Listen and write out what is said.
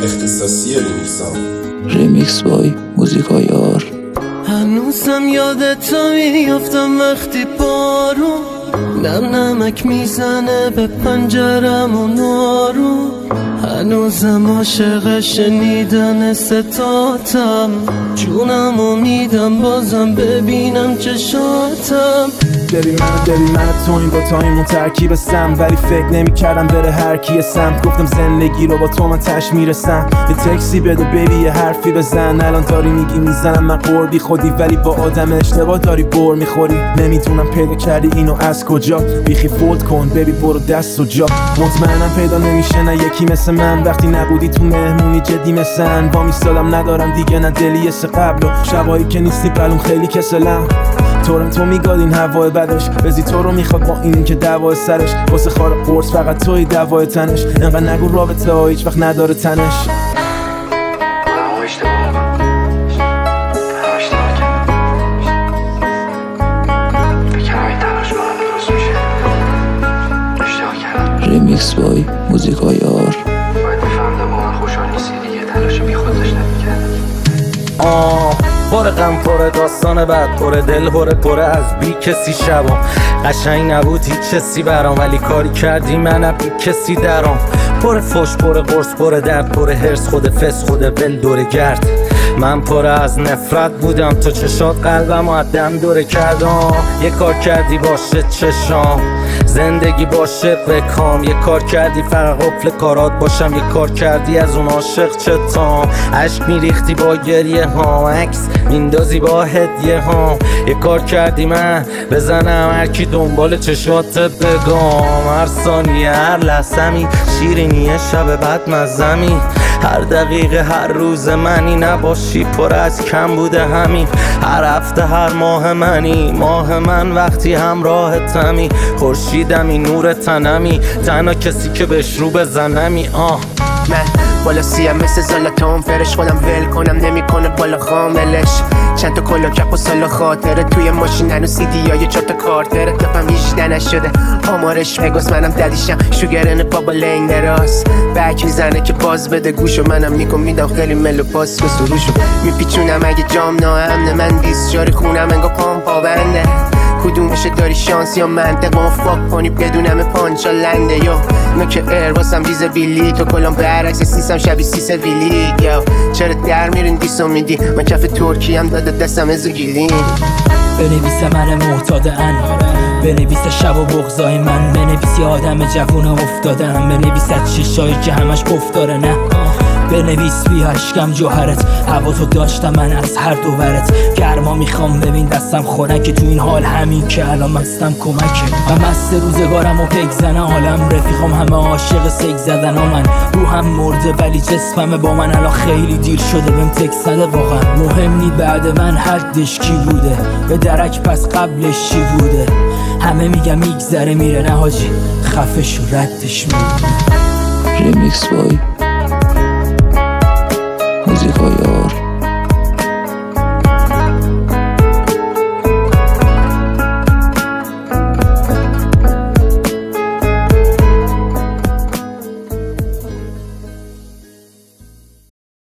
اختصاصی ریمیکس بای موزیکا یار. هنوزم یادت میافتم وقتی بارون نم نمک میزنه به پنجرم و نارون، هنوزم عاشق شنیدن ستاتم، جونم و میدم بازم ببینم چشاتم. ببین من تو این دوتاییمون ترکیب سم، ولی فکر نمی کردم بره هر کی سمت. گفتم زندگی رو با تو من تش میرسم، یه تکسی بده بیبی یه حرفی بزن. الان داری میگی میزنم من قربی خودی، ولی با آدم اشتباه داری بر میخوری. نمیدونم پیدا کردی اینو از کجا، بیخی فولد کن بیبی برو دست و جا. مطمئنم پیدا نمیشه نه یکی مثل من، وقتی نبودی تو مهمونی جدی مثل با میستادم ندارم دیگه نه دلی مثل قبل، و شبایی که نیستی بلون خیلی کسلم. تو میگاد این هوای بدش، بزی تو رو میخواد با این که دوای سرش. واسه خار قرص فقط توی دوای تنش، انقدر نگو رابطه ها هیچ وقت نداره تنش. ریمیکس بای موزیکا یار. پر غم پر داستان بعد، پر دل پر از بی کسی شبام. قشنگ نبود هیچ چیزی برام، ولی کاری کردی منم بی کسی درام. پر فش پر قرص پر درد پر هرس، خود فس خود ول دور گرد. من پر از نفرت بودم، تو چشات قلبم و دم دوره کردم. یه کار کردی باشه چشام، زندگی باشه بکام. یه کار کردی فقط قفل کارات باشم، یه کار کردی از اون عاشق چتام. عشق میریختی با گریه ها، عکس میندازی با هدیه ها. یه کار کردی من بزنم هرکی دنبال چشات بگم. هر ثانیه هر لحظمی شیرینیه شب بعد مزمی. هر دقیقه هر روز منی نباشی پر از کم بوده همین. هر هفته هر ماه منی ماه من، وقتی همراه تمی. خورشیدمی نور تنمی، تنها کسی که بهش رو بزنمی. من بالا سیم مثل زالاتون، فرش خودم ول کنم نمیکنه بالا خاملش. چند تا کلا کپ و سالا خاطره توی ماشین، هنو سی دی های 4 تا کارتره. دفعم 18 نشده آمارش مگاس، منم دلیشم شوگرن بابا لنگ دراز. بک میزنه که باز بده گوشو، منم میکن میدم خیلی ملو پاس به سروشو. میپیچونم اگه جام ناامنه، من دیسجاری خونم انگا پام پابنده. کدومشه داری شانس یا منطق، ما فاک کنی بدونم پانچا لنده. یا نوک ایر واسم ریز بیلی، تو کلام برعکس سیسم شبیه سیس ویلی. یا چرا در میرین دیسو میدی، من کف ترکی هم داده دستم ازو گیلین. بنویسه من معتادن، بنویسه شب و بغضای من، بنویسی آدم جوون افتادم، بنویسه چشایی که همش گفتاره نه. بنویس بی اشکم جوهرت، هوا تو داشتم من از هر دو ورت. گرما میخوام ببین دستم خنکه، تو این حال همین که الان مستم کمکه. و مست روزگارم و پک زنه عالم، رفیقم همه عاشق سیک زدن ها. من روحم مرده ولی جسمم با من، الان خیلی دیر شده بهم تک زده. واقعا مهم نی بعد من حدش کی بوده، به درک پس قبلش چی بوده. همه میگم میگذره میره، نه حاجی خفش و ردش میره. ریمیکس بای